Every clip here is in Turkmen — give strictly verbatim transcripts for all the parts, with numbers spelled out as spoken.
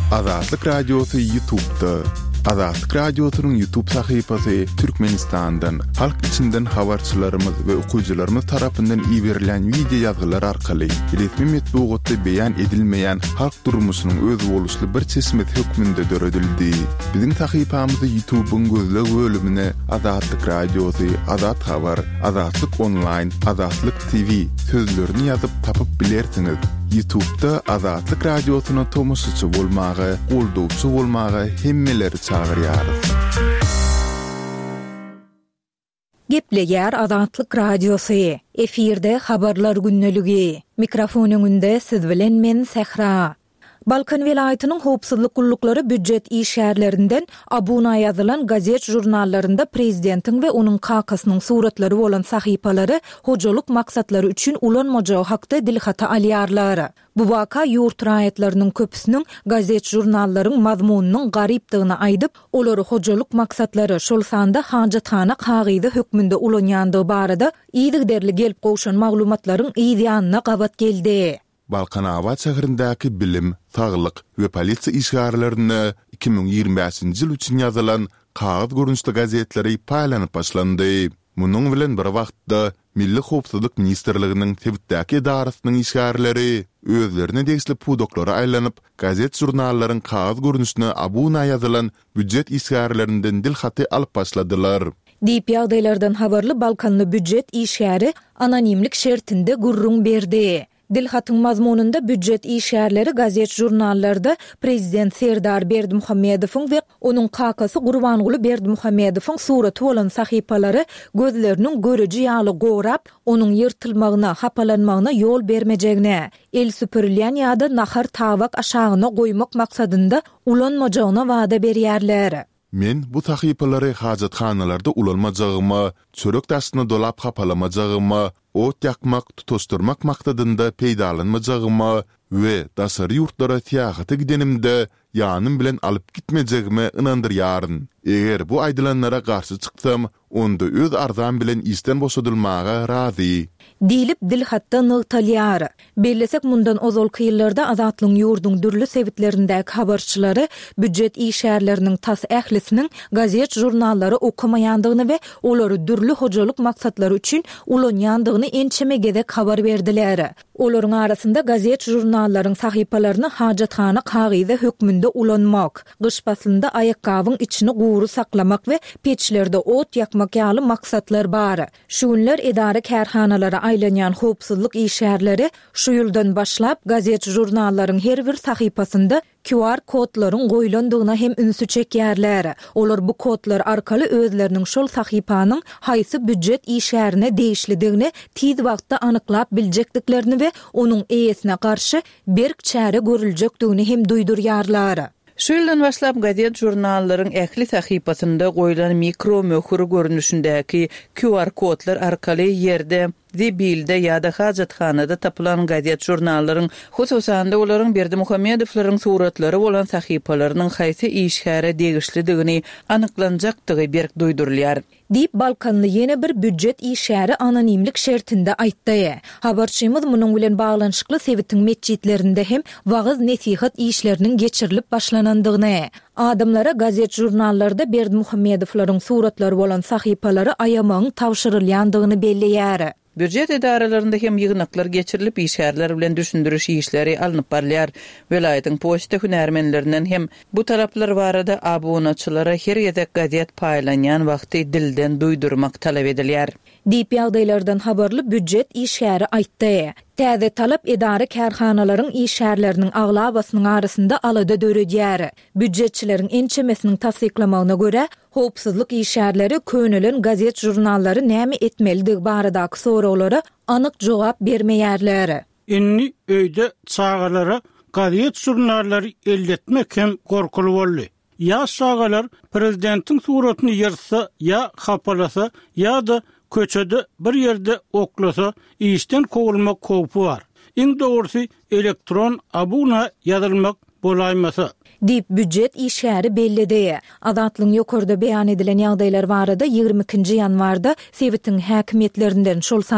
Azatlyk Radiosu YouTube'da. Azatlyk Radiosu'nun YouTube sayfasy Türkmenistan'dan, halk içinden habarçylarymyz we okuyjylarymyz tarapyndan ýiberilen video ýazgylar arkaly resmi metbuatda beýan edilmeýän halk durmuşynyň öz boluşly bir çeşmet hökmünde döredildi. Biziň sayfamyzda YouTube'un gözleg bölümine Azatlyk Radiosu, Azat Habar, Azatlyk Online, Azatlyk T V sözlerini ýazyp tapyp bilersiňiz. YouTube'da Azatlyk Radiosu'na tomoşçy bolmagy, goldowçy bolmagy hemmeleri çağırýarys. Gepleýär Azatlyk Radiosu. Efirde habarlar günneligi. Mikrofon öňünde siz bilen men Sehra. Balkan vilayatynyň howpsuzlyk gullukları büdjet işgärlerinden abuna ýazylan gazet jurnallarynda prezidentiň we onuň kakasynyň suratlary bolan sahypalary hojalyk maksatlary üçin ulanmajagy hakda dilhata alýarlar. Bu waka ýurt raýatlarynyň köpüsiniň gazet jurnallaryň mazmunynyň garypdygyny aýdyp, olary hojalyk maksatlary şol sanda hajathana kagyzy hökmünde ulanýandygy barada ýygyderli gelip gowşan maglumatlaryň ýygyanyna gabat geldi. Balkanawat şäherindäki bilim, saglyk we polisiýa işgärlerini iki bin ýygrimi beşinji ýyl üçin ýazylan kağıt görünüşli gazetleri paýlanyp başlandy. Munyň bilen bir wagtda Milli Howpsuzlyk Ministrliginiň Tebitdäki idarasynyň işgärleri özlerini degisli pudoklary aýlanyp, gazet jurnallaryň kağıt görünüşine abuna ýazylan büdjet işgärlerinden dilhaty alyp başladylar. Diýip ýagdaýlardan habarly Balkanly büdjet işgäri anonimlik şertinde gurrun berdi. Dilhatyň mazmununda büdjet işgärleri gazet jurnallarda prezident Serdar Berdimuhammedowyň we onuň kakasy Gurbangulu Berdimuhammedowyň suraty bolan sahypalary gözleriniň göreji ýaly gorap, onuň ýyrtylmagyna, hapalanmagyna ýol bermejegine, el süpürilýän ýa-da nahar tabak aşagyna goýmak maksadynda ulanmajagyna wada berýärler. Men bu sahypalary hajathanalarda ulanmajagyma, çörek daşyna dolap hapalamajagymma, ot yakmak, tutuşturmak maksadynda peýdalanmajagyma we daşary ýurtlara tiýagaty gidenimde ýanym bilen alyp gitmejegime ynandyrýaryn. Eger bu aýdylanlara garşy çyksam, onda öz arzam bilen işden boşadylmaga razy. Dilip dilhatda nıgtalýar. Bellesek mundan ozalky ýyllarda azatlyň ýurdun dürli sebitlerindäki habarçylary büdjet işgärleriniň tas ählisiniň gazet jurnallary okumaýandygyny we olary dürli hojalyk maksatlary üçin ulanýandygyny ençeme gedek habar berdiler. Olaryň arasynda gazet jurnallaryň sahypalaryny hajathana kagyzy hökmünde ulanmak, gyş faslynda aýakgabyň içini guuru saklamak we peçlerde ot yakmak ýaly maksatlar bar. Şu günler edara kärhanalary aýlanýan howpsuzlyk işgärleri şu ýyldan başlap gazet jurnallaryň her bir sahypasynda Q R kodlaryň goýulandygyna hem ünsü çekýärler. Olar bu kodlar arkaly özleriniň şol sahypanyň haýsy büdjet işgärine değişlidigini tiz wagtda anyklap biljekdiklerini we onuň eýesine garşy berk çäre görüljekdigini hem duýdurýarlar. Şu ýyldan başlap gazet jurnallaryň ähli sahypasynda goýulan mikro möhür görünüşindäki Q R kodlar arkaly ýerde Zibilde ýa-da hajathanada tapylan gazet jurnallaryň, hususan da olaryň Berdimuhammedowlaryň suratlary bolan sahypalarynyň haýsy işgäre degişlidigini anyklanjakdygy berk duýdurulýar. Diýip Balkanly ýene bir büdjet işgäri anonimlik şertinde aýtdy. Habarçymyz munyň bilen baglanyşykly sebitiň mesjidlerinde hem wagyz nesihat işleriniň geçirilip başlanandygyny, adamlara gazet jurnallarda Berdimuhammedowlaryň suratlary bolan sahypalary aýamagyň tawşyrylýandygyny belleýär. Büdjet idaralarında hem ýygnaklar geçirilip işgärler bilen düşündürüş işleri alınıp barlyar. Welaýatyň poçta hünärmenlerinden hem bu taraplar barada abunaçylara her ýedek gazet paýlanýan wagty dilden duýdurmak talap edilýär. Diýip ýagdaýlardan habarly büdjet işgäri aýtdy. Täze talap edara kärhanalaryň işgärleriniň aglabasynyň arasynda alada döredýär. Büdjetçileriň ençemesiniň tasdiklamagyna görä, howpsuzlyk işgärleri könülen gazet jurnallary näme etmelidigi baradaky soraglary anyk jogap bermeýärler. Inni öýde çağalara gazet jurnallary elletmek hem gorkulu boldy. Ya çağalar prezidentiň suratyny ýyrsa, ya hapalasa, ýa-da köçede bir yerde oklasa işten kovulmak kopu var. İň dogrusu elektron abuna ýazylmak bolaýmasa. Dip büdjet işgäri bellidi. Azatlyň ýokarda beýan edilen ýagdaýlar barada ýygrimi ikinji ýanwarda sebitiň häkimetlerinden şol sanda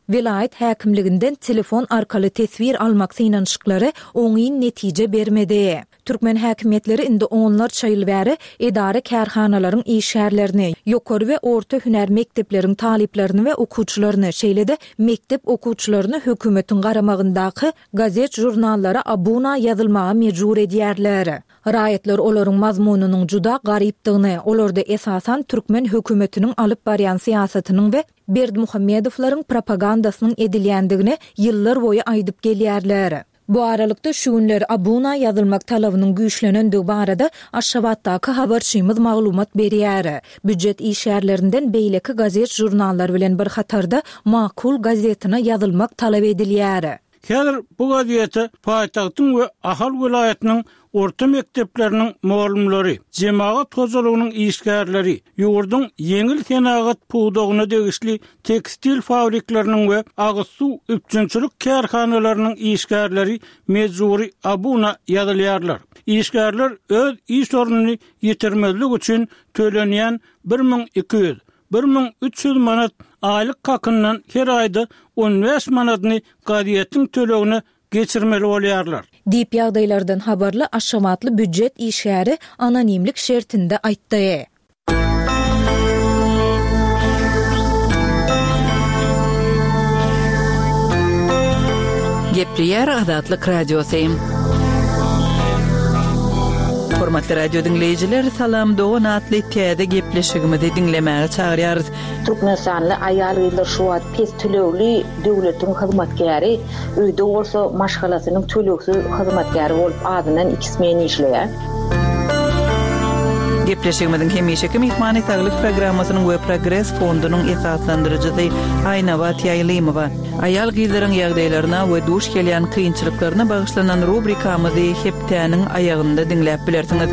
Vilayet häkimliginden telefon arkaly tesvir almak synanşyklary oňyn netije bermedi. Türkmen häkimetleri indi onlar çayıl bäri edara kärhanalaryň işärlerini, ýokary we orta hüner mektepleriň taliplerini we okuwçylaryny, şeýle-de mektep okuwçylaryny hökümetiň garamagyndaky gazet jurnallara abuna ýazylmaga mejbur edýärler. Raýatlar olaryň mazmunynyň juda garypdygyny, olarda esasan türkmen hökümetiniň alyp barýan siýasatynyň we Berdimuhammedowylaryň propagandasynyň edilýändigini ýyllar boýu aýdyp gelýärler. Bu aralykda şu günler abuna ýazylmak talabynyň güýçlenendigi barada Aşgabatdaky habarçymyz maglumat berýär. Büdjet işärlerinden beýleki gazet jurnallar bilen bir hatarda makul gazetine ýazylmak talap edilýär. Häzir bu gazete paýtagtyň we ahal vilayatynyň orta mektepleriniň muallimleri, jemaat tozalygynyň işgärleri, ýurduň yeňil senagat puwdagyna degişli tekstil fabrikleriniň we agysu üpçünçilik kärhanalarynyň işgärleri mejburi abuna ýazylýarlar. İşgärler öz iş ornuny ýetirmezlik üçin tölenýän bir miň iki ýüz bir miň üç ýüz manat aýlyk hakyndan her aýda on beş manatny gaziýetiň tölegine geçirmeli bolýarlar. Diýip ýagdaýlardan habarly Aşgabatly büdjet işgäri anonimlik şertinde aýtdy. Gepleýär Azatlyk radiosu. Hormatly radio dinleyijiler, salam dogan atly täze gepleşigimizi dinlemäge çagyrýarys. Türkmenistanly aýal gyzlar şu wagt pes tölegli döwletiň hyzmatkäri, öýde bolsa maşgalasynyň töleksiz hyzmatkäri bolup adynan ikismen işleýär. Gepleşigimiziň hemişeki mehmany saglyk programmasynyň we Progress fondunyň esaslandyrjysy Aýnawat Ýaýlymowa. Aýal gyzlaryň ýagdaýlaryna we duş gelýän kynçylyklaryna bagyşlanan rubrikamyzy hepdäniň aýagynda dinläp bilersiňiz.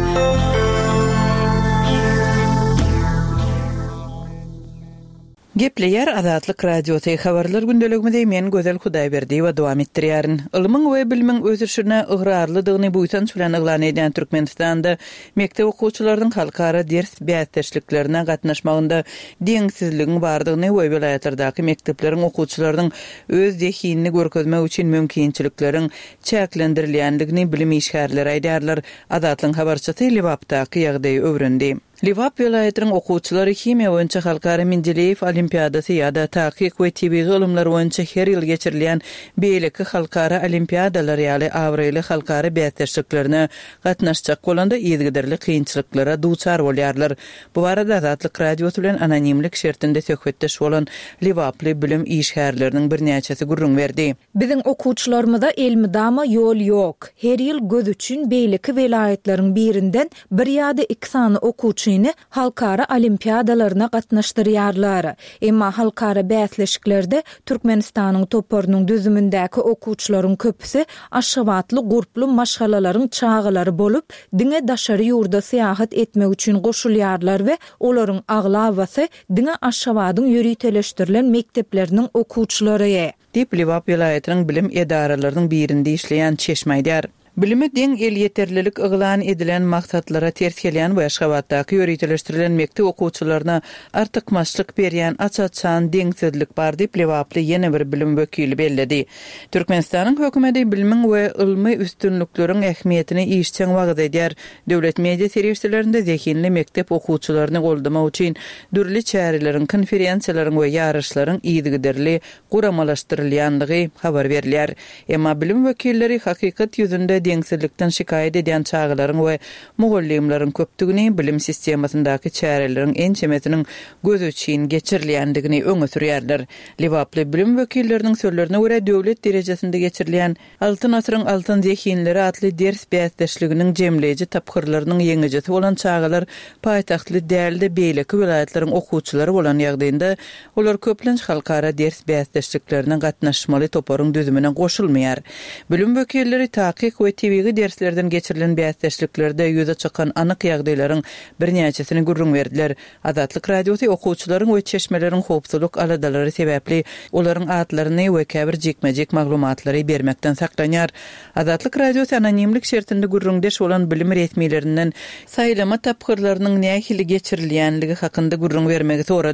Gepleýär Azatlyk radiosu habarlar gündeligimizde men Gözel Hudaýberdi we dowam etdirýärin. Ilmyň we bilmiň özürşüne ıgrarlydygyny buýsanç bilen eglan eden Türkmenistanda mektep okuwçylarynyň halkara ders bätdeşliklerine gatnaşmagynda deňsizligiň bardygyny we vilayatlardaky mektepleriň okuwçylarynyň öz dehinini görkezmek üçin mümkinçilikleriň çäklendirilýändigini bilim işgärleri aýdýarlar. Azatlyň habarçysy Liwapdaky ýagdaýy öwrendi. Liwap vilayatynyň okuwçylary himiýa boýunça halkara Mendeleýew olimpiadasy ýa-da takyk we tebigy ilmler boýunça her ýyl geçirilýän beýleki halkara olimpiadalar ýaly awrayly halkara bätdeşliklerine gatnaşjak bolanda ýezgiderli kynçylyklara duçar bolýarlar. Bu barada Azatlyk radiosu bilen anonimlik şertinde söhbetdeş bolan Liwaply bilim işgärleriniň birnäçesi gurrun berdi. Biziň okuwçylarymyzda elmi dama ýol ýok. Her ýyl göz üçin beýleki vilayatlaryň birinden bir ýa-da iki sany okuwçy halkara olimpiadalarına gatnaşdyrýarlar. Emma halkara bätleşiklerde Türkmenistanyň toporunyň düzümündäki okuwçylaryň köpüsi Aşgabatly gurply maşgalalaryň çağılary bolup, diňe daşary ýurda syýahat etmek üçin goşulýarlar we olaryň aglawasy diňe Aşgabatyň ýöriteleşdirilen mektepleriniň okuwçylary. Diýip Liwap vilayatynyň bilim edaralarynyň birinde işleýän çeşmeýdär. Bilimi deň el ýeterlilik yglan edilen maksatlara ters gelýän we Aşgabatdaky ýöriteleşdirilen mektep okuwçylaryna artykmaçlyk berýän açaçan deňsizlik bar diýip Liwaply ýene bir bilim wekili belledi. Türkmenistanyň hökümeti bilimiň we ilmi üstünlikleriň ähmiýetini işçiň wagt edýär. Döwlet media serýeşlerinde zehinli mektep okuwçylaryny goldamak üçin dürli çäreleriň, konferensiýalaryň we ýarışlaryň ýygyderli guramalaşdyrylýandygy habar berilýär. Emma bilim wekilleri hakykat ýüzünde deňsizlikden şikaýet edýän çağılaryň we mugallimleriň köpdigini bilim sistemasyndaky çäreleriň en çemesiniň göz üçin geçirilýändigini öňe sürýärler. Liwaply bilim wekilleriniň sözlerine görä döwlet derejesinde geçirilýän altyn asyryň altyn zehinleri atly ders bätdeşliginiň jemleýiji tapgyrlarynyň ýeňejesi bolan çağılar paýtaxtly dälde beýleki vilayatlaryň okuwçylary bolan ýagdaýynda olar köplenç halkara ders bätdeşliklerine gatnaşmaly toporuň düzümine goşulmaýar. Bilim wekilleri takyk we tebigy derslerden geçirilen bätdeşliklerde ýüze çykan anyk ýagdaýlaryň birnäçesini gurrun berdiler. Azatlyk radiosu okuwçylaryň we çeşmeleriň howpsuzlyk aladalary sebäpli olaryň adlaryny we käbir jekmejek maglumatlary bermekden saklanýar. Azatlyk radiosu anonimlik şertinde gurrundeş bolan bilim resmiýetlerinden saýlama tapgyrlarynyň nähili geçirilýänligi hakynda gurrun bermegi sorady.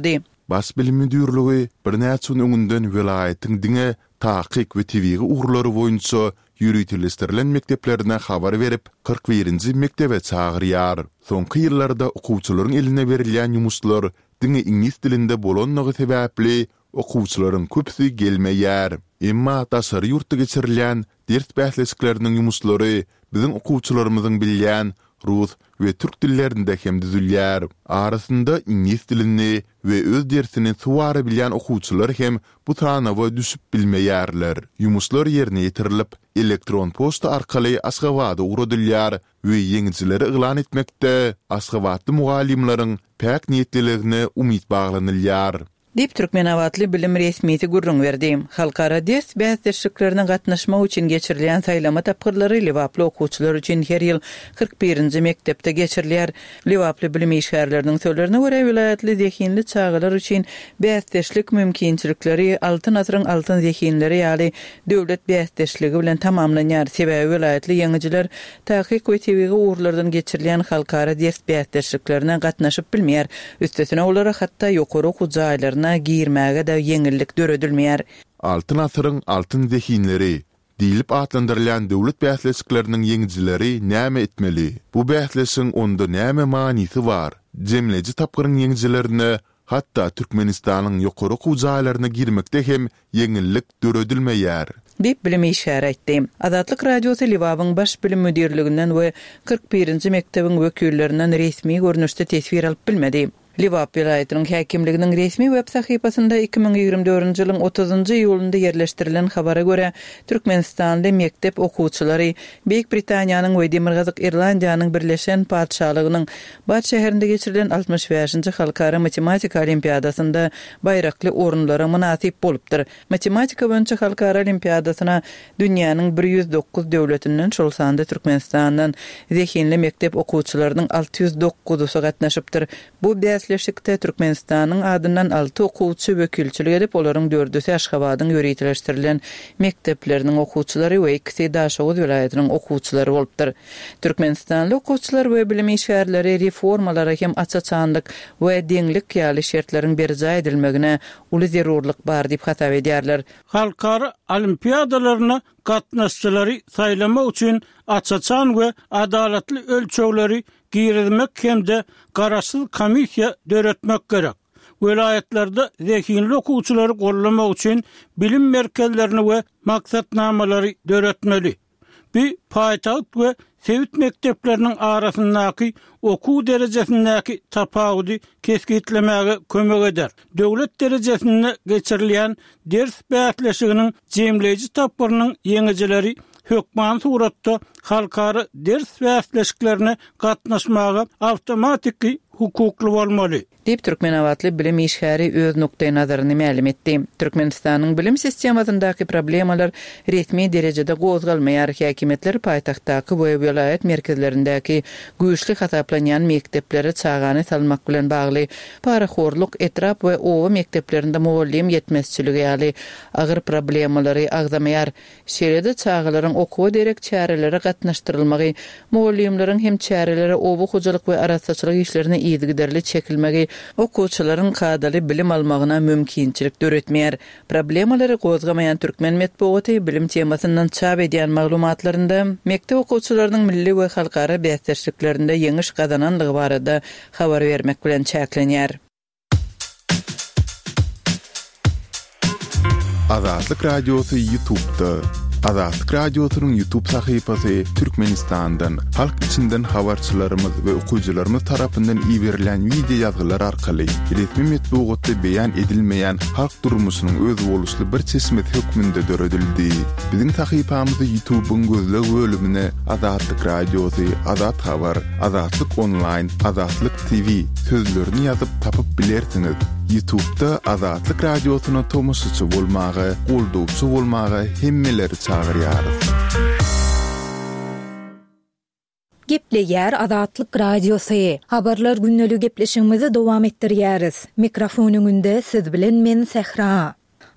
Bas bilim müdürlügi bir näçe öňünden welaýatyň diňe taýyk we tebigi uğurlary boýunça ýürütilistirilen mekteplerine habar berip kırk birinji mektebe çağırýar. Soňky ýyllarda okuwçylaryň eline berilýän ýumuşlar diňe ingilis dilinde bolanmagy sebäpli okuwçylaryň köpüsi gelmeýär. Emma taşary ýurtda geçirilýän ders bähleşikleriniň ýumuşlary biziň okuwçylarymyzyň bilýän rus we türk dillerinde hem düzülýär. Arasynda ingilis dilini we öz dersini suwary bilýän okuwçylar hem bu tanawa düşüp bilmeýärler. Ýumuşlar ýerine ýetirilip, elektron posta arkaly Aşgabatda uradylýar we ýeňijileri yglan etmekde Aşgabatly mugallimlaryň pek niýetliligine umyt baglanylýar. Dip Türkmen awatly bilim resmiýeti gurrun berdi. Halkara ders bäsleşiklerine gatnaşmak üçin geçirilýän saýlama tapgyrlary Liwaply okuwçylar üçin her ýyl kırk birinji mektepde geçirilýär. Liwaply bilim işgärleriniň söýlerine görä vilayatly zehinli çağlar üçin bäsleşlik mümkinçilikleri altyn asyryň altyn zehinleri ýaly döwlet bäsleşligi bilen tamamlanýar. Sebäbi vilayatly ýeňijiler taýyk we tebigi uğurlardan geçirilýän halkara ders bäsleşiklerine gatnaşyp bilmeýär. Üstesine olara hatda ýokary okuw jaýlaryna girmäge de ýeňillik döredilmeýär. Altyn asyryň altyn zehinleri diýilip atlandyrylýan döwlet bähleşikleriniň ýeňijileri näme etmeli? Bu bähleşiň onda näme manysy bar? Jemleji tapgyryň ýeňijilerine hatta Türkmenistanyň ýokary okuw jaýlaryna girmekde hem ýeňillik döredilmeýär. Dip bilim işgär etdi. Azatlyk radiosu Liwabyň baş bilim müdirliginden we kırk birinji mektebiň wekillerinden resmi görnüşde tesvir alyp bilmedi. Liwap vilayatynyň häkimliginiň resmi web sahypasynda iki ming ýygrimi dördünji ýylyň otuzynjy ýulynda ýerleşdirilen habara görä Türkmenistanda mektep okuwçylary Beýik Britaniýanyň we Demirgazyk Irlandiýanyň birleşen padşahlygynyň Bat şäherinde geçirilen altymyş beşinji halkara matematika olimpiadasynda baýrakly orunlara munasip bolupdyr. Matematika boýunça halkara olimpiadasyna dünýäniň bir ýüz dokuz döwletinden şol sanda Türkmenistandan zehinli mektep okuwçylarynyň alty ýüz dokuzusy gatnaşypdyr. Bu bäsleşikde Türkmenistanyň adyndan alty okuwçy wekilçilik edip, olaryň dördüsi Aşgabatyň ýöretleşdirilen mektepleriniň okuwçylary we ikisi Daşoğuz vilayatynyň okuwçylary bolupdyr. Türkmenistanly okuwçylar we bilim işgärleri reformalara hem açaçanlyk we deňlik ýaly şertleriň berja edilmegine uly zerurlyk bar diýip hasap edýärler. Halkara olimpiadalaryna gatnaşçylary saýlamak üçin açaçan we adalatly ölçegleri girizmek hemde garaşsyz komissiya döretmek gerek. Vilayatlarda zehinli okuwçylary gollamak üçin bilim merkezlerini we maksatnamalary döretmeli. Bir paýtagyt we sewit mektepleriniň arasyndaky okuw derejesindäki tapawudy keskitlemäge kömek eder. Döwlet derejesinde geçirilýän ders bähleşiginiň jemleji tapgyrynyň ýeňijileri hökman suratda halkara ders bähleşiklerine gatnaşmaga awtomatik hukukly bolmaly. Dip Türkmen awatly bilim işgäri öz noktaý nazaryny ma'lum etdi. Türkmenistanyň bilim sistemasyndaky problemalar resmi derejede gozgalmaýar. Häkimetler paýtagtdaky we vilayat merkezlerindäki güýçli hasaplanýan mektepleri çağany salmak bilen bagly paraxorluk, etrap we owa mekteplerinde muallim ýetmezçiligi ýaly agyr problemalary agzamaýar. Şeýle-de çağalaryň okuw derek çäreleri gatnaşdyrylmagy, muallimleriň hem çäreleri owa hojalyk we arasaçylyk işlerine ýygyderli çekilmegi okuwçylaryň kadaly bilim almagyna mümkinçilik döretmeýär. Problemalary gozgamaýan Türkmen medeniýeti bilim temasyndan çap edýän maglumatlarynda mektep okuwçylarynyň milli we halkara bäsleşiklerinde ýeňiş gazananlygy barada habar bermek bilen çäklenýär. Azatlyk radiosu YouTube'da. Azatlyk radiosynyň YouTube sahypasy Türkmenistandan, halk içinden habarçylarymyz we okuwçylarymyz tarapyndan iýerilen video ýazgylar arkaly resmi medeniýetde beýan edilmeýän halk durmuşynyň öz boluşly bir çeşmet hökmünde döredildi. Biziň sahypamyzy YouTube'un gözleg bölümine Azatlyk radiosu, Azat habar, Azatlyk online, Azatlyk T V sözlerini ýazyp tapyp bilersiňiz. YouTube'da Azatlyk radiosyna tomoşçy bolmagy, goldowçy bolmagy hemmeleri çağırýarys. Gepleýär Azatlyk radiosu. Habarlar günnälik gepleşigimizi dowam etdirýäris. Mikrofonyň önünde siz bilen men Sehra.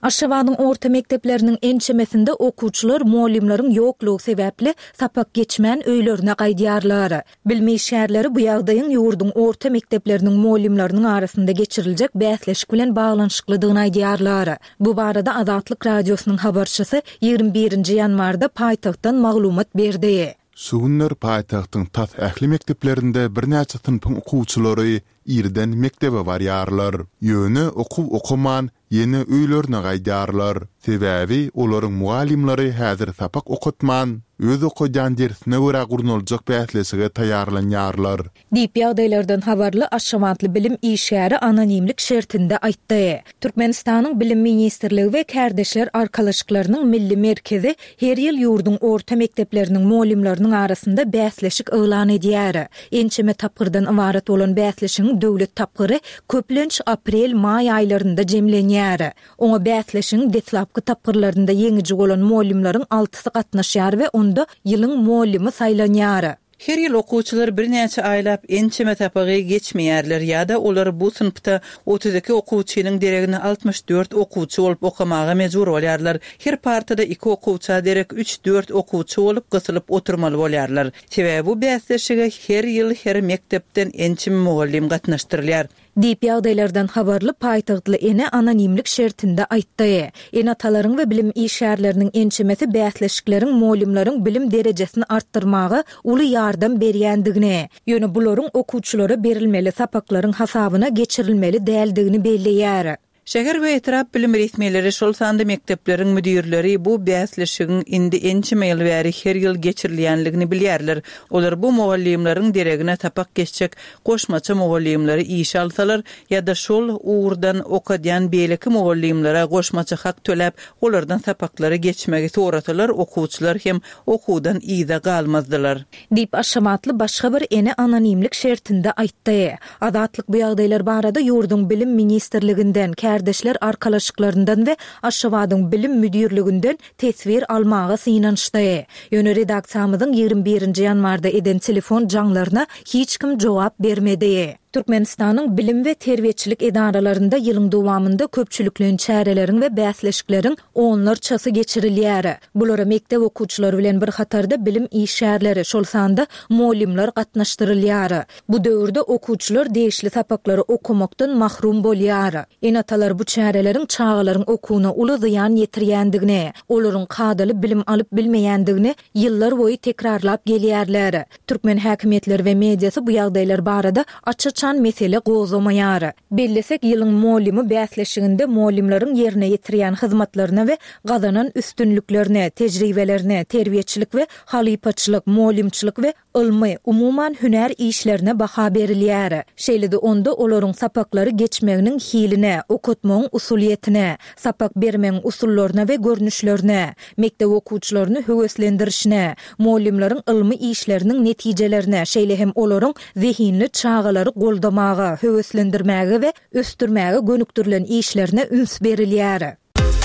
Aşgabatyň orta mekdepleriniň ençemesinde okuwçylar muallimlaryň ýoklugy sebäpli sapak geçmän öýlerine gaýdýarlar. Bilmi şäherleri bu ýagdaýyň ýurdun orta mekdepleriniň muallimlarynyň arasynda geçiriljek bäsleşik bilen baglanşyklydygyny aýdýarlar. Bu barada Azatlyk radiosynyň habarçysy ýygrimi birinji ýanwarda paýtagtdan maglumat berdi. Sugunlar paýtagtyň tas ähli mekdeplerinde bir näçe sınıfyň okuwçylary irden mektebe barýarlar. Ýöne okuw okuman yeni öýlerine gaýdýarlar. Sebäbi olaryň muallimleri häzir sapak okutman, öz okujan dersine görä gurnuljak bäsleşige taýýarlanýarlar. Diýip ýagdaýlardan habarly Aşgabatly bilim işgäri anonimlik şertinde aýtdy. Türkmenistanyň bilim ministrligi we kärdeşler arkalaşyklarynyň milli merkezi her ýyl ýurdun orta mekdepleriniň muallimlarynyň arasynda bäsleşik elan edýär. Ençeme tapgyrdan ibaret bolan bäsleşiň döwlet tapgyry köplenç aprel-may aýlarynda jemlenýär. Oňa bäsleşiň detlapky tapgyrlarynda ýeňiji bolan muallimlaryň altysy gatnaşýar we onda ýylyň muallimi saýlanýar. Her ýyl okuwçylar bir näçe aýlap ençeme tapagy geçmeýärler ýa-da olar bu sınıfta otuz iki okuwçynyň deregini altmış dört okuwçy bolup okamaga mejbur bolýarlar. Her partada iki okuwçy derek üç dört okuwçy bolup gysylyp oturmaly bolýarlar. Sebäbi bu bäsleşige her ýyl her mektepden ençeme muallim gatnaşdyrylýar. Diýip ýagdaýlardan habarly paýtagtly ene anonimlik şertinde aýtdy. Enatalaryň we bilim işgärleriniň ençemesi bäsleşikleriň muallimlaryň bilim derejesini artdyrmagy uly ýardam berýändigini, ýöne bularyň okuwçylara berilmeli sapaklaryň hasabyna geçirilmeli däldigini belleýär. Şäher we etrap bilim resmiýetleri şol sandy mekdepleriň müdirleri bu bäsleşigiň indi ençeme ýyl bäri her ýyl geçirilýänligini bilýärler. Olar bu muallimlaryň deregine tapak geçjek goşmaça muallimleri iş alsalar ýa-da şol uğurdan okadýan beýleki muallimlere goşmaça hak töläp olardan tapaklary geçmegi soratylar, okuwçylar hem okuwdan ýyda galmazdylar. Diýip Aşgabatly başga bir ene anonimlik şertinde aýtdy. Azatlyk bu ýagdaýlar barada ýurdun bilim ministrliginden kärdeşler arkalaşyklarynyň we Aşgabatyň bilim müdirliginden tesbir almagy synanşdy. Ýöne redaksiyamyzyň ýygrimi birinji ýanwarda eden telefon jaňlaryna hiç kim jogap bermedi. Türkmenistanyň bilim we terbiýetçilik edaralarynda ýylyň dowamında köpçülikliň çäreleriň we bäsleşiklerin onlarçasy geçirilýär. Bulara mektep okuwçylary bilen bir hatarda bilim işgärleri şol sanda muallimler gatnaşdyrylýar. Bu döwürde okuwçylar değişli sapaklary okumakdan mahrum bolýar. Enatalar bu çärelerin çağalaryň okuwyna uly zyan ýetirýändigini, olaryň kadaly bilim alyp bilmeýändigini ýyllar boýy tekrarlap gelýärler. Türkmen häkimetleri we mediasy bu ýagdaýlar barada açyk mesele gozamaýar. Bellesek ýylyň muallimi bäsleşiginde muallimlaryň ýerine ýetirýän hyzmatlaryna we gazanan üstünlüklerine, tejribelerine, terbiýetçilik we halypaçylyk, muallimçilik we ilmi, umuman hüner işlerine baha berilýär. Şeýlede onda olaryň sapaklary geçmeginiň hiline, okutmagyň usuliýetine, sapak bermegiň usullaryna we görnüşlerine, mektep okuwçylaryny höweslendirişine, muallimlaryň ilmi işleriniň netijelerine, şeýle hem olaryň zehinli çağalary goldamaga, höweslendirmäge we östürmäge gönüktirilen işlerine üns berilýär.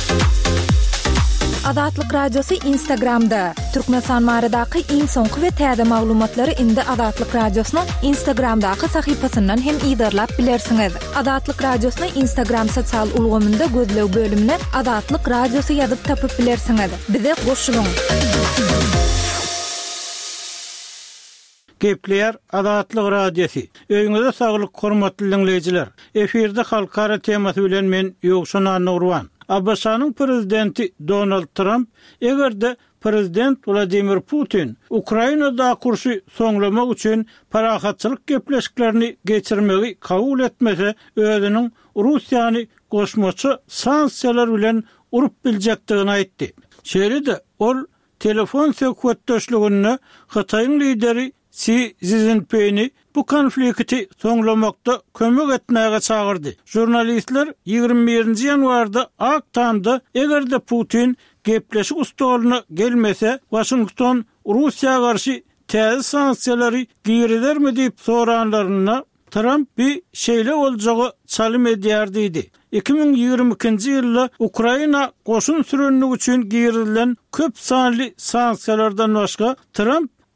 Azatlyk radiosu Instagramda. Türkmenistan maradaky iň soňky we täze maglumatlary indi Azatlyk radiosynyň Instagramdaky sahypasyndan hem ýydarlap bilersiňiz. Azatlyk radiosyny Instagram sosial ulgamynda gözlew bölümine Azatlyk radiosu ýazyp tapyp bilersiňiz. Bize goşulyň. Gepler Azatlyk radiosu. Öýüňizde saglyk hormatly dinleýijiler. Eferde halkara temasy bilen men Ýogşan Nurwan. Abasanyň prezidenti Donald Trump egerde prezident Vladimir Putin Ukrainada kurşy soňlamak üçin parahatçylyk gepleşiklerini geçirmegi kabul etmese özüniň Russiýany goşmaçy sanksiýalar bilen urup biljekdigini aýtdy. Şeýle ol telefon söhbetdeşligini Hataýyň lideri Xi Jinping'i bu konflikti soňlamakda kömek etmäge çağırdy. Jurnalistler ýygrimi birinji ýanwarda aktamda egerde Putin gepleşik ustalyna gelmese Washington Russiýa garşy täze sanksiýalary giýerlermi diýip soranlaryna Trump bir şeýle boljagy çalym edýär diýdi. iki bin ýygrimi ikinji ýylda Ukraina goşun sürenligi üçin giýerilen köp sanly sanksiýalardan başga Trump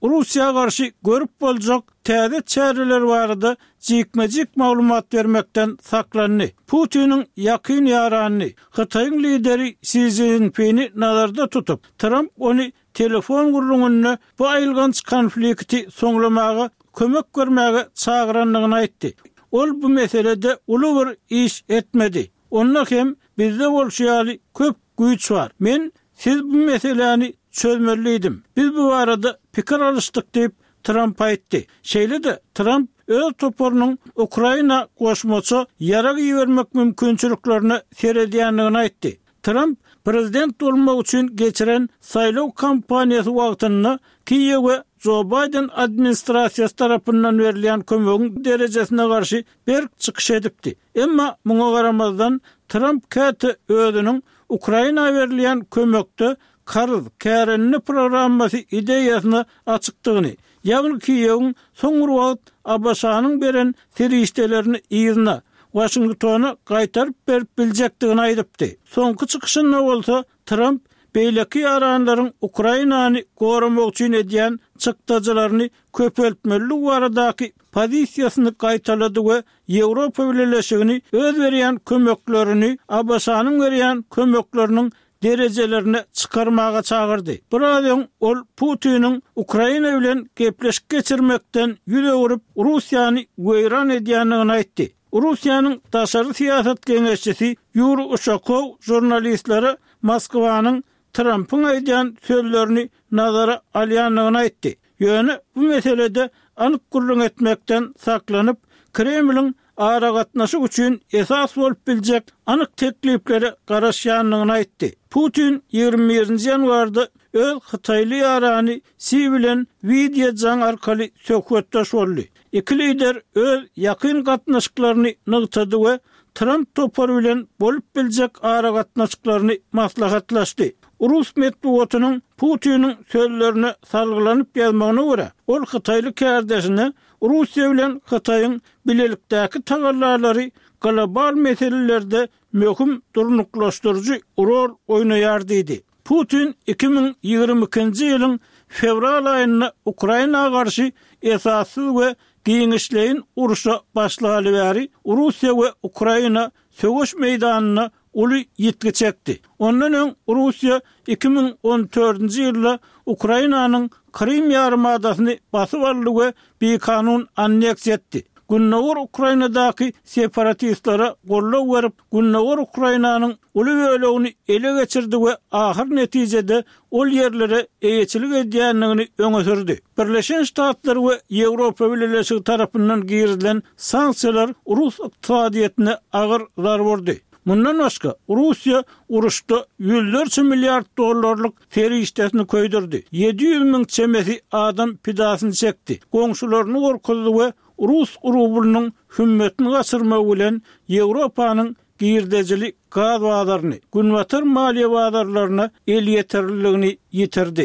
Russiýa garşy görüp boljak täze çäreler barada jikmejik maglumat bermekden saklandy. Putinin ýakyn ýarany, Hytaýyň lideri Xi Jinping'i nazarda tutup, Trump onu telefon gurrungyny bu aýylgans konflikti soňlamaga kömek görmäge çagyranlygyny aýtdy. Ol bu meselede uly bir iş etmedi. Onda hem bizde bolşýaly köp güýç bar. Men siz bu meseleni çözmeliydim. Biz bu arada pikir alıştık deyip Trump aýtdy. Şeýle de Trump öz toporunun Ukraina goşmaça ýarag ýermek mümkinçiliklerini seredýänligini aýtdy. Trump prezident bolmak üçin geçiren saýlaw kampaniýasy wagtynda Kiýewe Joe Biden administrasiýasy tarapyndan berilýän kömegiň derejesine garşy bir çykyş edipdi. Emma muňa garamazdan Trump käte özüniň Ukraina berilýän kömekde karız kärenli programmasy ideýasyny açykdygyny, ýagny Kiýewiň soňky wagt Abbasanyň beren terişdelerini ýygyna Washingtona gaýtaryp berip biljekdigini aýdypdy. Soňky çykyşynda bolsa Trump beýleki ýaranlaryň Ukrainany goramak üçin edýän çykdyjylaryny köpeltmeli baradaky pozisiýasyny gaýtalady we Ýewropa Birleşigini öz berýän kömeklerini Abbasanyň berýän kömekleriniň derejelerini çıkarmaga çağırdı. Buradan ol Putin'in Ukraina bilen gepleşik geçirmekten yüze vurup Rusya'nı göyran edýänligini aýtdy. Rusya'nın daşary siýasat geňeşçisi Yuri Ushakov jurnalistlere Moskwanyň Trump'ın aýdýan sözlerini nazara alýanlygyny aýtdy. Ýöne bu meselede anyk gurrun etmekden saklanyp Kremlin ara gatnaşyk üçin esas bolup biljek anyk teklipleri garaşýanlygyny aýtdy. Putin ýygrimi birinji ýanwarda öz Hytaýly ýarany Xi bilen video jaň arkaly söhbetdeş boldy. Iki lider öz ýakyn gatnaşyklaryny nygtady we Trump toporu bilen bolup biljek ara gatnaşyklaryny maslahatlaşdy. Rus medeniýetiniň Putinin sözlerini salgylanyp ýazmagyna görä, ol Hytaýly kärdeşine Russiýa bilen Hytaýyň bilelikdäki tagallarlary global meselelerde möhüm durnuklaşdyrjy rol oýnaýar diýdi. Putin iki ming ýygrimi ikinji ýylyň fevral aýynda Ukrainaga garşy esassyz we giňişleýin uruşa başlagaly bäri Russiýa we Ukraina söwüş meýdanyna uly ýetgi çekdi. Ondan öň Russiýa iki ming on dördünji ýylda Ukrainanyň Krim ýarymadasyny basyp aldy we bir kanun anneksiýa etdi. Günnäwir Ukrainadaky separatistlara gollaw berip, günnäwir Ukrainanyň uly bölegini ele geçirdi we ahir netijede ol ýerlere eýeçilik edýänligini öňe sürdi. Birleşen Ştatlar we Ýewropa Birleşigi tarapyndan girilen sanksiýalar Rus ykdysadyetine agyr zarar berdi. Mundan başga Russiýa uruşda yüzlerce milyar dollarlyk ferişdesini köýdirdi. yedi yüz miň çemesi adam pidasyny çekdi. Goňşularyny gorkuzdy we Rus urublunyň hümmetini gaçyrmak bilen Ýewropanyň girdejili gaz wagdaryny, günwatar maliýe wagdarlaryna el ýeterliligini ýitirdi.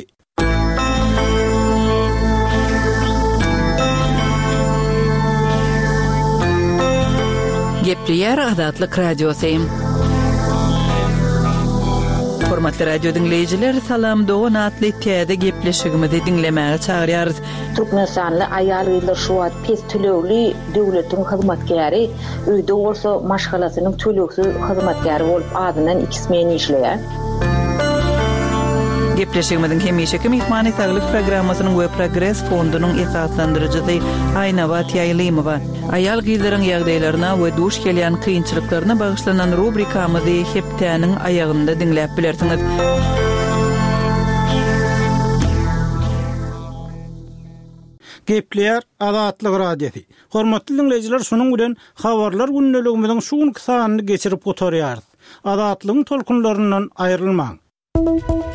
Gepleýär Azatlyk radiosu. Hormatly radio dinleyijiler, salam dogan atly täze gepleşigimizi dinlemäge çagyrýarys. Türkmenistanly aýal gyzlar şu wagt pes tölegli döwletiň hyzmatkäri, öýde bolsa maşgalasynyň töleksiz hyzmatkäri bolup adynan ikismen işleýär. Gepleşigimiziň hemişeki mehmany saglyk programmasynyň we Progress fondunyň esaslandyrjysy Aýnawa Ýaýlymowa aýal gyzlaryň ýagdaýlaryna we duş gelýän kynçylyklaryna bagyşlanan rubrikamyzy heptäniň aýagynda dinläp bilersiňiz. Gepleýär Azatlyk radiosu. Hormatly dinleyijiler, şonuň bilen habarlar günneligimiziň şuň kysanyny geçirip oturýarys. Azatlygyň tolkunlaryndan aýrylmaň.